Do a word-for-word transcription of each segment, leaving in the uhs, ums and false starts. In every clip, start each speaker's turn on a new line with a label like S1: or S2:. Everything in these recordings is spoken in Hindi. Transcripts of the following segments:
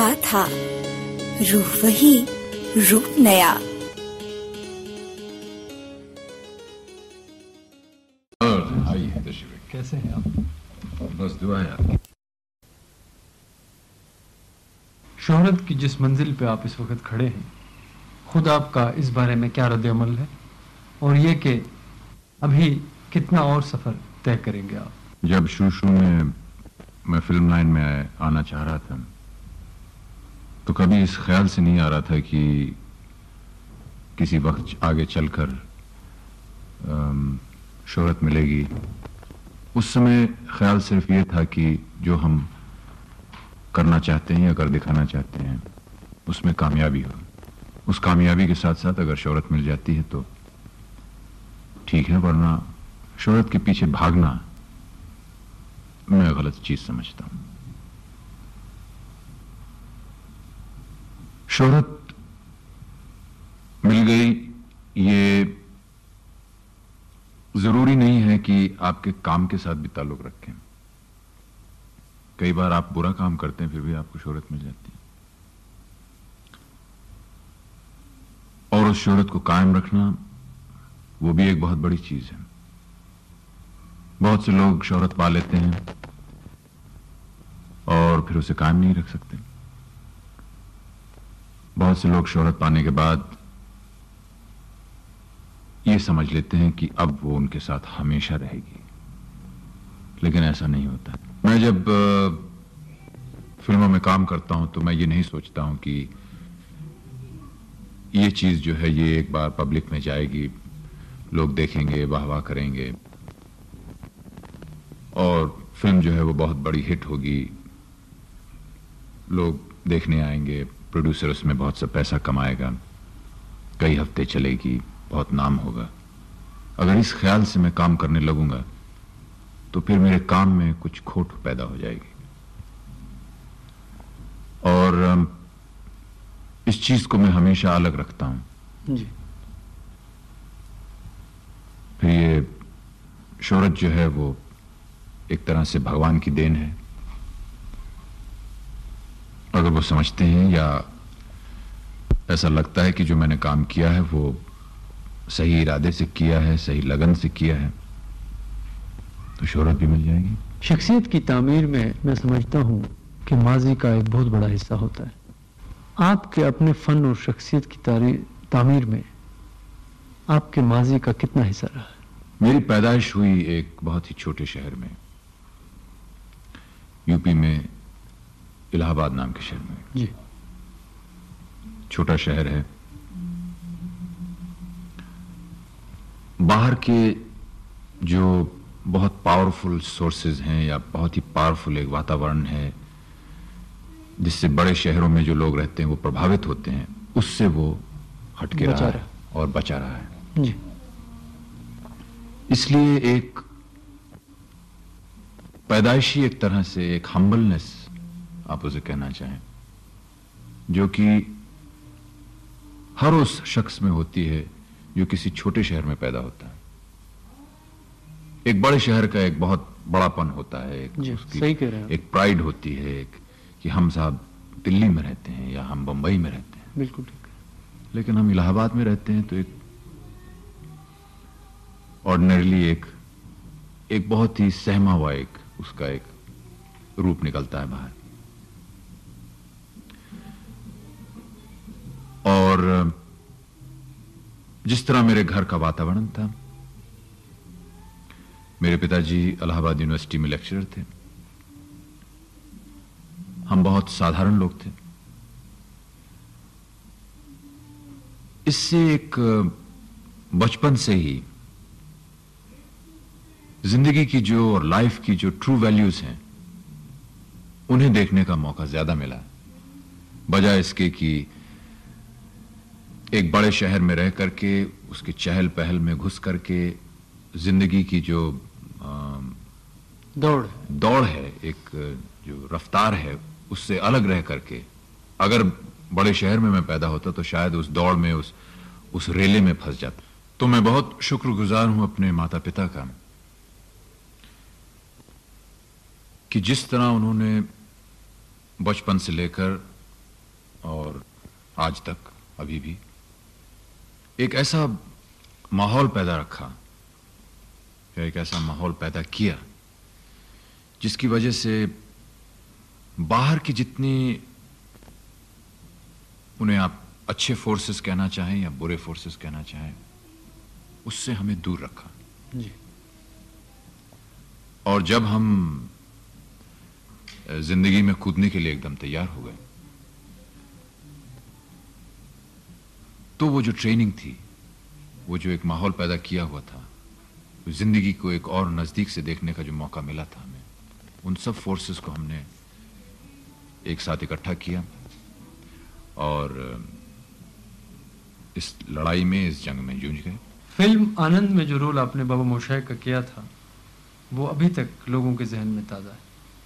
S1: कहा था, रूह वही, रूप नया।
S2: और आइए तशरीफ।
S3: कैसे हैं आप?
S2: बस दुआ है आपकी।
S3: शोहरत की जिस मंजिल पे आप इस वक्त खड़े हैं, खुद आपका इस बारे में क्या रद्द-ए-अमल है, और ये कि अभी कितना और सफर तय करेंगे आप?
S2: जब शुरू में मैं फिल्म लाइन में आए, आना चाह रहा था, तो कभी इस ख्याल से नहीं आ रहा था कि किसी वक्त आगे चलकर शोहरत मिलेगी। उस समय ख्याल सिर्फ ये था कि जो हम करना चाहते हैं या कर दिखाना चाहते हैं उसमें कामयाबी हो। उस कामयाबी के साथ साथ अगर शोहरत मिल जाती है तो ठीक है, वरना शोहरत के पीछे भागना मैं गलत चीज समझता हूं। शोहरत मिल गई, ये जरूरी नहीं है कि आपके काम के साथ भी ताल्लुक रखें। कई बार आप बुरा काम करते हैं फिर भी आपको शोहरत मिल जाती है, और उस शोहरत को कायम रखना वो भी एक बहुत बड़ी चीज है। बहुत से लोग शोहरत पा लेते हैं और फिर उसे कायम नहीं रख सकते। बहुत से लोग शोहरत पाने के बाद ये समझ लेते हैं कि अब वो उनके साथ हमेशा रहेगी, लेकिन ऐसा नहीं होता। मैं जब फिल्मों में काम करता हूं तो मैं ये नहीं सोचता हूं कि ये चीज जो है ये एक बार पब्लिक में जाएगी, लोग देखेंगे, वाह वाह करेंगे और फिल्म जो है वो बहुत बड़ी हिट होगी, लोग देखने आएंगे, प्रोड्यूसर उसमें बहुत सा पैसा कमाएगा, कई हफ्ते चलेगी, बहुत नाम होगा। अगर इस ख्याल से मैं काम करने लगूंगा तो फिर मेरे काम में कुछ खोट पैदा हो जाएगी। और इस चीज को मैं हमेशा अलग रखता हूं
S3: जी।
S2: फिर ये शोहरत जो है वो एक तरह से भगवान की देन है। अगर वो समझते हैं या ऐसा लगता है कि जो मैंने काम किया है वो सही इरादे से किया है, सही लगन से किया है, तो शोहरत भी मिल जाएगी।
S3: शख्सियत की तामीर में मैं समझता हूं कि माजी का एक बहुत बड़ा हिस्सा होता है। आपके अपने फन और शख्सियत की तामीर में आपके माजी का कितना हिस्सा रहा है?
S2: मेरी पैदाइश हुई एक बहुत ही छोटे शहर में, यूपी में इलाहाबाद नाम के शहर में।
S3: जी।
S2: छोटा शहर है, बाहर के जो बहुत पावरफुल सोर्सेज हैं या बहुत ही पावरफुल एक वातावरण है जिससे बड़े शहरों में जो लोग रहते हैं वो प्रभावित होते हैं, उससे वो हटके रहा है और बचा रहा है।
S3: जी।
S2: इसलिए एक पैदाइशी एक तरह से एक हम्बलनेस आप उसे कहना चाहें, जो कि हर उस शख्स में होती है जो किसी छोटे शहर में पैदा होता है। एक बड़े शहर का एक बहुत बड़ापन होता है, एक उसकी
S3: सही कह रहे हैं।
S2: एक प्राइड होती है, एक कि हम साहब दिल्ली में रहते हैं या हम बंबई में रहते हैं।
S3: बिल्कुल ठीक है।
S2: लेकिन हम इलाहाबाद में रहते हैं तो एक ऑर्डिनरीली एक एक बहुत ही सहमा हुआ एक उसका एक रूप निकलता है बाहर। और जिस तरह मेरे घर का वातावरण था, मेरे पिताजी इलाहाबाद यूनिवर्सिटी में लेक्चरर थे, हम बहुत साधारण लोग थे। इससे एक बचपन से ही जिंदगी की जो और लाइफ की जो ट्रू वैल्यूज हैं उन्हें देखने का मौका ज्यादा मिला, बजाय इसके कि एक बड़े शहर में रह करके उसके चहल पहल में घुस करके जिंदगी की जो
S3: दौड़
S2: दौड़ है, एक जो रफ्तार है, उससे अलग रह करके अगर बड़े शहर में मैं पैदा होता तो शायद उस दौड़ में उस उस रेले में फंस जाता। तो मैं बहुत शुक्रगुजार हूं अपने माता पिता का कि जिस तरह उन्होंने बचपन से लेकर और आज तक अभी भी एक ऐसा माहौल पैदा रखा या एक ऐसा माहौल पैदा किया जिसकी वजह से बाहर की जितनी उन्हें आप अच्छे फोर्सेस कहना चाहें या बुरे फोर्सेस कहना चाहें, उससे हमें दूर रखा
S3: जी।
S2: और जब हम जिंदगी में कूदने के लिए एकदम तैयार हो गए तो वो जो ट्रेनिंग थी, वो जो एक माहौल पैदा किया हुआ था, जिंदगी को एक और नजदीक से देखने का जो मौका मिला था हमें, उन सब फोर्सेस को हमने एक साथ इकट्ठा किया और इस लड़ाई में, इस जंग में जूझ गए।
S3: फिल्म आनंद में जो रोल आपने बाबू मोशाय का किया था वो अभी तक लोगों के जहन में ताज़ा है।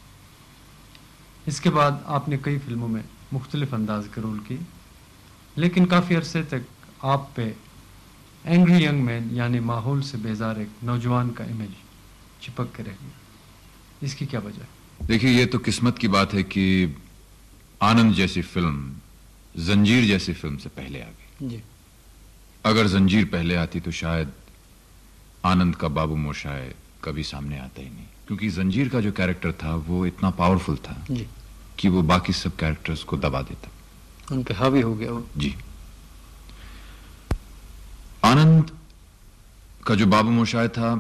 S3: इसके बाद आपने कई फिल्मों में मुख्तलिफ अंदाज के रोल किए, लेकिन काफ़ी अरसे तक आप पे एंग्री यंग मैन यानी माहौल से बेजार एक नौजवान का इमेज चिपक के रह गया। इसकी क्या वजह है?
S2: देखिए, ये तो किस्मत की बात है कि आनंद जैसी फिल्म जंजीर जैसी फिल्म से पहले आ गई
S3: जी।
S2: अगर जंजीर पहले आती तो शायद आनंद का बाबू मोशाय कभी सामने आता ही नहीं, क्योंकि जंजीर का जो कैरेक्टर था वो इतना पावरफुल था
S3: जी
S2: कि वो बाकी सब कैरेक्टर्स को दबा देता,
S3: उन पे हावी हो गया वो।
S2: जी। आनंद का जो बाबू मोशाय था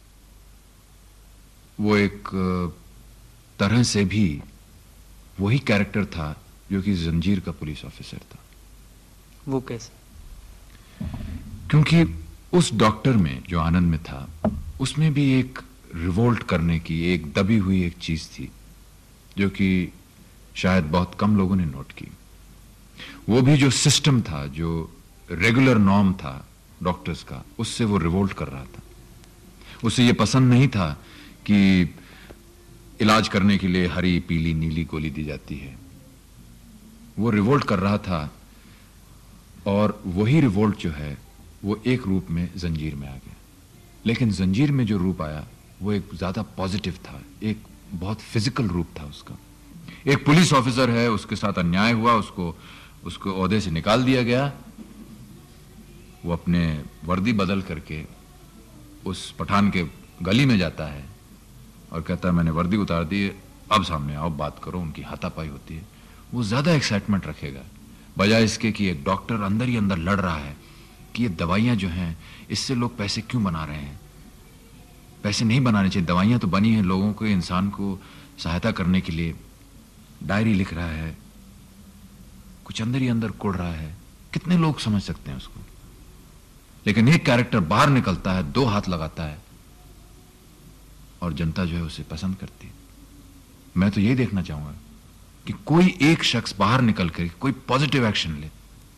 S2: वो एक तरह से भी वही कैरेक्टर था जो कि जंजीर का पुलिस ऑफिसर था।
S3: वो कैसे?
S2: क्योंकि उस डॉक्टर में जो आनंद में था उसमें भी एक रिवोल्ट करने की एक दबी हुई एक चीज थी जो कि शायद बहुत कम लोगों ने नोट की। वो भी जो सिस्टम था, जो रेगुलर नॉर्म था डॉक्टर्स का, उससे वो रिवोल्ट कर रहा था। उसे ये पसंद नहीं था कि इलाज करने के लिए हरी पीली नीली गोली दी जाती है। वो रिवोल्ट कर रहा था और वही रिवोल्ट जो है वो एक रूप में जंजीर में आ गया। लेकिन जंजीर में जो रूप आया वो एक ज्यादा पॉजिटिव था, एक बहुत फिजिकल रूप था उसका। एक पुलिस ऑफिसर है, उसके साथ अन्याय हुआ, उसको उसको ओहदे से निकाल दिया गया। वो अपने वर्दी बदल करके उस पठान के गली में जाता है और कहता है मैंने वर्दी उतार दी, अब सामने आओ बात करो। उनकी हाथापाई होती है। वो ज्यादा एक्साइटमेंट रखेगा बजाय इसके कि एक डॉक्टर अंदर ही अंदर लड़ रहा है कि ये दवाइयां जो हैं इससे लोग पैसे क्यों बना रहे हैं। पैसे नहीं बनाने चाहिए, दवाइयां तो बनी हैं लोगों को, इंसान को सहायता करने के लिए। डायरी लिख रहा है, कुछ अंदर ही अंदर कुड़ रहा है। कितने लोग समझ सकते हैं उसको। लेकिन एक कैरेक्टर बाहर निकलता है, दो हाथ लगाता है और जनता जो है उसे पसंद करती है। मैं तो यही देखना चाहूंगा कि कोई एक शख्स बाहर निकल कर कोई पॉजिटिव एक्शन ले।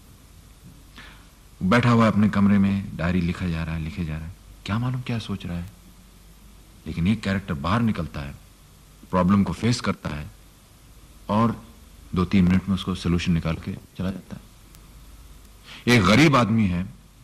S2: बैठा हुआ अपने कमरे में, डायरी लिखा जा रहा है, लिखे जा रहा है, क्या मालूम क्या सोच रहा है। लेकिन एक कैरेक्टर बाहर निकलता है, प्रॉब्लम को फेस करता है और दो तीन मिनट में उसको सोल्यूशन निकाल के चला जाता है। एक गरीब आदमी है,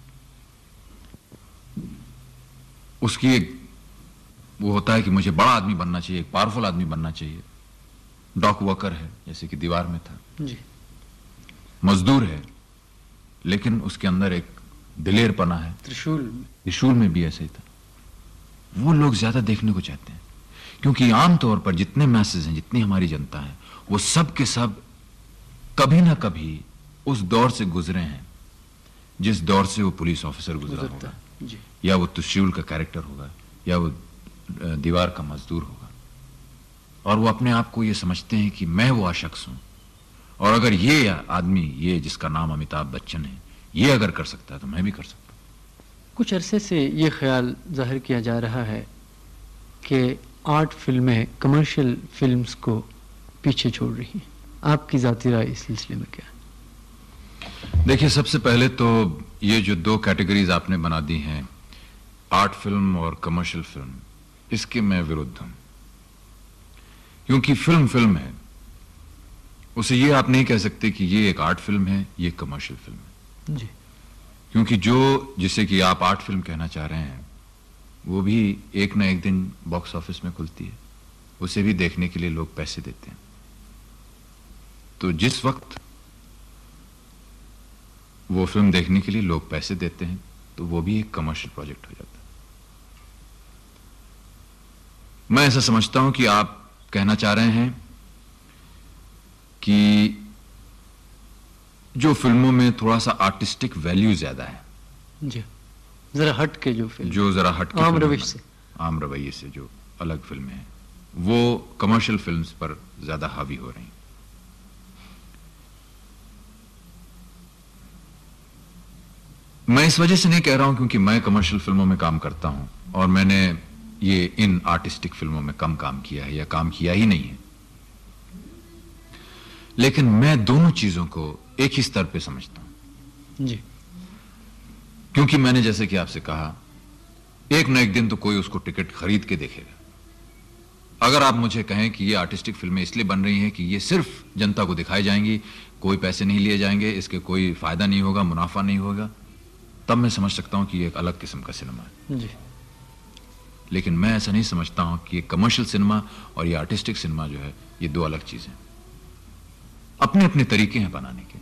S2: उसकी एक वो होता है कि मुझे बड़ा आदमी बनना चाहिए, एक पावरफुल आदमी बनना चाहिए। डॉक वर्कर है, जैसे कि दीवार में था
S3: जी।
S2: मजदूर है, लेकिन उसके अंदर एक दिलेरपना है।
S3: त्रिशूल
S2: त्रिशूल में भी ऐसा ही था। वो लोग ज्यादा देखने को चाहते हैं, क्योंकि आमतौर पर जितने मैसेज हैं, जितनी हमारी जनता है, वो सब के सब कभी ना कभी उस दौर से गुजरे हैं जिस दौर से वो पुलिस ऑफिसर गुजरा होगा,
S3: जी।
S2: या वो त्रिशूल का कैरेक्टर होगा, या वो दीवार का मजदूर होगा। और वो अपने आप को ये समझते हैं कि मैं वो शख्स हूं, और अगर ये आदमी, ये जिसका नाम अमिताभ बच्चन है, ये अगर कर सकता है तो मैं भी कर सकता हूं।
S3: कुछ अरसे से ये ख्याल जाहिर किया जा रहा है कि आर्ट फिल्में कमर्शियल फिल्म्स को पीछे छोड़ रही हैं। आपकी जाती राय इस सिलसिले में क्या है?
S2: देखिए, सबसे पहले तो ये जो दो कैटेगरीज आपने बना दी हैं, आर्ट फिल्म और कमर्शियल फिल्म, इसके मैं विरुद्ध हूं। क्योंकि फिल्म फिल्म है, उसे ये आप नहीं कह सकते कि ये एक आर्ट फिल्म है, ये कमर्शियल फिल्म है।
S3: जी।
S2: क्योंकि जो जिसे कि आप आर्ट फिल्म कहना चाह रहे हैं वो भी एक ना एक दिन बॉक्स ऑफिस में खुलती है, उसे भी देखने के लिए लोग पैसे देते हैं। तो जिस वक्त वो फिल्म देखने के लिए लोग पैसे देते हैं, तो वो भी एक कमर्शियल प्रोजेक्ट हो जाता है। मैं ऐसा समझता हूं कि आप कहना चाह रहे हैं कि जो फिल्मों में थोड़ा सा आर्टिस्टिक वैल्यू ज्यादा है,
S3: जी, जरा हट के जो फिल्म,
S2: जो जरा हट के
S3: आम रवैये से
S2: आम रवैये से जो अलग फिल्में हैं, वो कमर्शियल फिल्म्स पर ज्यादा हावी हो रही हैं। मैं इस वजह से नहीं कह रहा हूं क्योंकि मैं कमर्शियल फिल्मों में काम करता हूं और मैंने ये इन आर्टिस्टिक फिल्मों में कम काम किया है या काम किया ही नहीं है, लेकिन मैं दोनों चीजों को एक ही स्तर पे समझता हूं।
S3: जी,
S2: क्योंकि मैंने जैसे कि आपसे कहा, एक न एक दिन तो कोई उसको टिकट खरीद के देखेगा। अगर आप मुझे कहें कि ये आर्टिस्टिक फिल्में इसलिए बन रही हैं कि ये सिर्फ जनता को दिखाई जाएंगी, कोई पैसे नहीं लिए जाएंगे, इसके कोई फायदा नहीं होगा, मुनाफा नहीं होगा, तब मैं समझ सकता हूं कि ये एक अलग किस्म का सिनेमा है।
S3: जी,
S2: लेकिन मैं ऐसा नहीं समझता हूं कि ये कमर्शियल सिनेमा और ये आर्टिस्टिक सिनेमा जो है, ये दो अलग चीजें हैं। अपने अपने तरीके हैं बनाने के।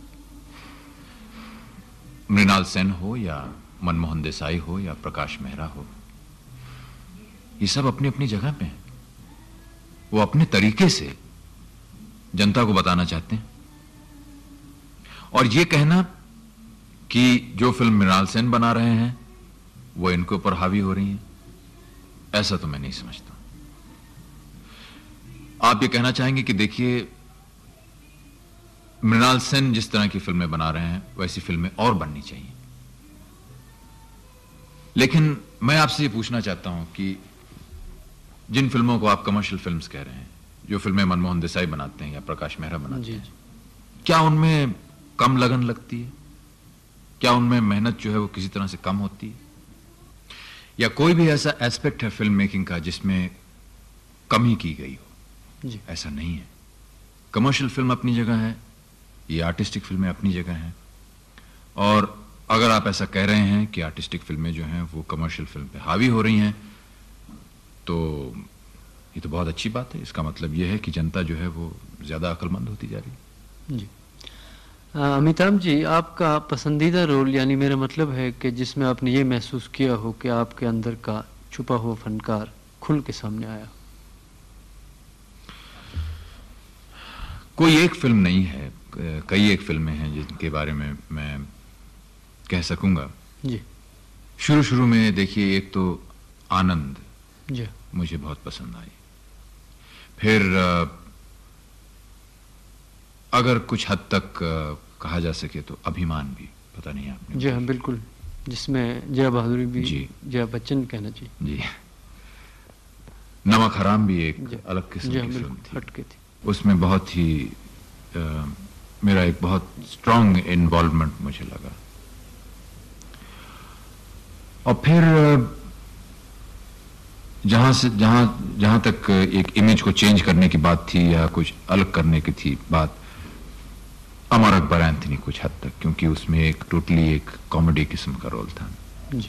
S2: मृणाल सेन हो या मनमोहन देसाई हो या प्रकाश मेहरा हो, ये सब अपनी अपनी जगह पे हैं। वो अपने तरीके से जनता को बताना चाहते हैं। और ये कहना कि जो फिल्म मृणाल सेन बना रहे हैं वो इनके ऊपर हावी हो रही है, ऐसा तो मैं नहीं समझता। आप ये कहना चाहेंगे कि देखिए, मृणाल सेन जिस तरह की फिल्में बना रहे हैं वैसी फिल्में और बननी चाहिए। लेकिन मैं आपसे ये पूछना चाहता हूं कि जिन फिल्मों को आप कमर्शियल फिल्म्स कह रहे हैं, जो फिल्में मनमोहन देसाई बनाते हैं या प्रकाश मेहरा बनाते हैं, क्या उनमें कम लगन लगती है? क्या उनमें मेहनत जो है वो किसी तरह से कम होती है? या कोई भी ऐसा एस्पेक्ट है फिल्म मेकिंग का जिसमें कमी की गई हो?
S3: जी,
S2: ऐसा नहीं है। कमर्शियल फिल्म अपनी जगह है, ये आर्टिस्टिक फिल्में अपनी जगह हैं। और अगर आप ऐसा कह रहे हैं कि आर्टिस्टिक फिल्में जो हैं वो कमर्शियल फिल्म पे हावी हो रही हैं, तो ये तो बहुत अच्छी बात है। इसका मतलब ये है कि जनता जो है वो ज्यादा अक्लमंद होती जा रही है।
S3: जी। अमिताभ जी, आपका पसंदीदा रोल, यानी मेरा मतलब है कि जिसमें आपने ये महसूस किया हो कि आपके अंदर का छुपा हुआ फनकार खुल के सामने आया?
S2: कोई एक फिल्म नहीं है, कई एक फिल्में हैं जिनके बारे में मैं कह सकूंगा।
S3: जी,
S2: शुरू शुरू में देखिए, एक तो आनंद
S3: जी,
S2: मुझे बहुत पसंद आई। फिर अगर कुछ हद तक कहा जा सके तो अभिमान भी, पता नहीं आपने?
S3: जी हाँ, बिल्कुल, जिसमें जया बहादुरी भी,
S2: जी,
S3: जया बच्चन कहना चाहिए।
S2: जी। नमक हराम भी एक अलग किस्म की फिल्म थी,
S3: हटके थी।
S2: उसमें बहुत ही आ, मेरा एक बहुत स्ट्रांग इन्वॉल्वमेंट मुझे लगा। और फिर जहां से जहां जहां तक एक इमेज को चेंज करने की बात थी या कुछ अलग करने की थी बात, अमर अकबर एंथनी कुछ हद तक, क्योंकि उसमें एक टोटली एक कॉमेडी किस्म का रोल था।
S3: जी।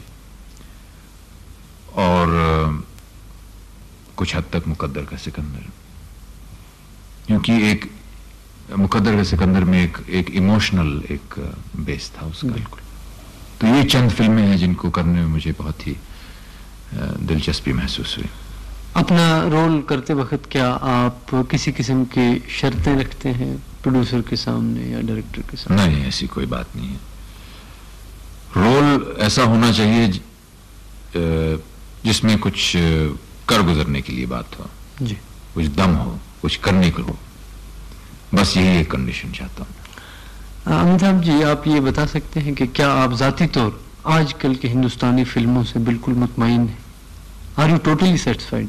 S2: और कुछ हद तक मुकद्दर का सिकंदर, क्योंकि एक मुकद्दर का सिकंदर में एक एक इमोशनल एक बेस था उसका।
S3: बिल्कुल।
S2: तो ये चंद फिल्में हैं जिनको करने में मुझे बहुत ही दिलचस्पी महसूस हुई।
S3: अपना रोल करते वक्त क्या आप किसी किस्म की शर्तें रखते हैं प्रोड्यूसर के सामने या डायरेक्टर के सामने?
S2: नहीं, ऐसी कोई बात नहीं है। रोल ऐसा होना चाहिए जिसमें कुछ कर गुजरने के लिए बात हो,
S3: जी,
S2: कुछ दम हो, कुछ करने को हो। बस यही एक कंडीशन चाहता हूँ।
S3: अमिताभ जी, आप ये बता सकते हैं कि क्या आप जाती तौर आजकल के हिंदुस्तानी फिल्मों से बिल्कुल मुतमईन हैं? Are you totally satisfied?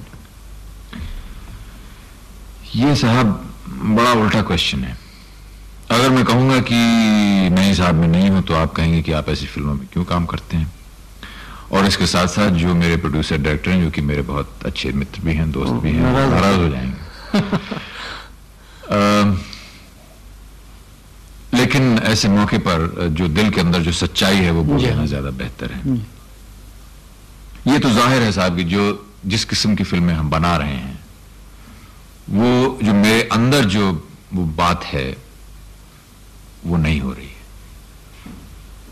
S2: ये साहब बड़ा उल्टा क्वेश्चन है। अगर मैं कहूंगा कि नहीं साहब मैं नहीं हूं, तो आप कहेंगे कि आप ऐसी फिल्मों में क्यों काम करते हैं। और इसके साथ साथ जो मेरे प्रोड्यूसर डायरेक्टर हैं, जो कि मेरे बहुत अच्छे मित्र भी हैं, दोस्त भी हैं, नाराज हो जाएंगे। आ, लेकिन ऐसे मौके पर जो दिल के अंदर जो सच्चाई है वो बोल देना ज्यादा बेहतर है। ये तो जाहिर है साहब कि जो जिस किस्म की फिल्में हम बना रहे हैं, वो जो मेरे अंदर जो वो बात है वो नहीं हो रही है।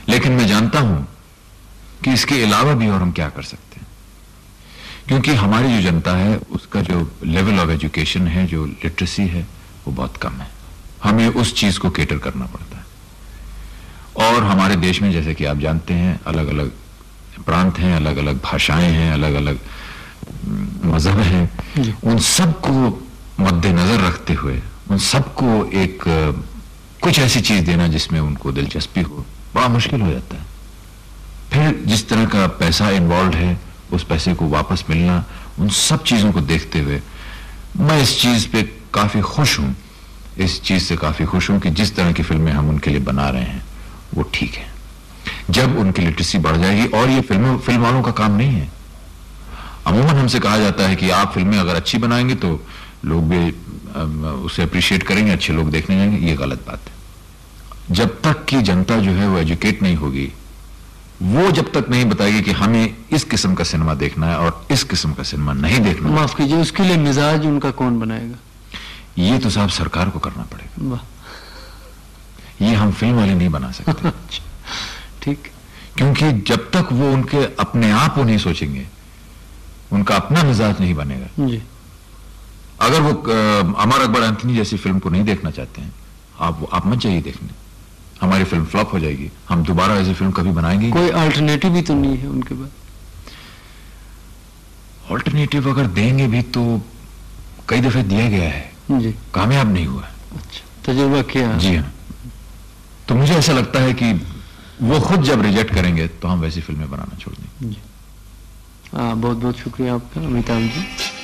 S2: लेकिन मैं जानता हूं कि इसके अलावा भी और हम क्या कर सकते हैं, क्योंकि हमारी जो जनता है उसका जो लेवल ऑफ एजुकेशन है, जो लिटरेसी है, वो बहुत कम है। हमें उस चीज को केटर करना पड़ता है। और हमारे देश में जैसे कि आप जानते हैं अलग अलग प्रांत हैं, अलग अलग भाषाएं हैं, अलग अलग मजहब हैं। उन सबको मद्देनजर रखते हुए उन सबको एक कुछ ऐसी चीज देना जिसमें उनको दिलचस्पी हो, बड़ा मुश्किल हो जाता है। फिर जिस तरह का पैसा इन्वॉल्व है, उस पैसे को वापस मिलना, उन सब चीजों को देखते हुए मैं इस चीज पे काफी खुश हूं, इस चीज से काफी खुश हूं कि जिस तरह की फिल्में हम उनके लिए बना रहे हैं वो ठीक है। जब उनकी लिटरेसी बढ़ जाएगी, और ये फिल्म फिल्म वालों का काम नहीं है। अमूमन हमसे कहा जाता है कि आप फिल्में अगर अच्छी बनाएंगे तो लोग भी उसे अप्रिशिएट करेंगे, अच्छे लोग देखने जाएंगे। ये गलत बात है। जब तक कि जनता जो है वो एजुकेट नहीं होगी, वो जब तक नहीं बताएगी कि हमें इस किस्म का सिनेमा देखना है और इस किस्म का सिनेमा नहीं देखना,
S3: माफ कीजिए, उसके लिए मिजाज उनका कौन बनाएगा?
S2: ये तो साहब सरकार को करना पड़ेगा।
S3: वाह,
S2: ये हम फिल्म वाले नहीं बना सकते।
S3: ठीक।
S2: क्योंकि जब तक वो उनके अपने आप वो नहीं सोचेंगे, उनका अपना मिजाज नहीं बनेगा।
S3: जी।
S2: अगर वो अमर अकबर एंथनी जैसी फिल्म को नहीं देखना चाहते हैं, आप आप मत जाइए देखने, हमारी फिल्म फ्लॉप हो जाएगी, हम दोबारा ऐसी फिल्म कभी बनाएंगे।
S3: कोई अल्टरनेटिव भी तो नहीं है उनके पास।
S2: अल्टरनेटिव अगर देंगे भी तो कई दफे दिया गया है
S3: जी,
S2: कामयाब नहीं हुआ।
S3: अच्छा, तजुर्बा किया।
S2: जी हाँ। तो मुझे ऐसा लगता है कि वो खुद जब रिजेक्ट करेंगे तो हम वैसी फिल्में बनाना छोड़ देंगे।
S3: जी हाँ, बहुत बहुत शुक्रिया आपका अमिताभ जी।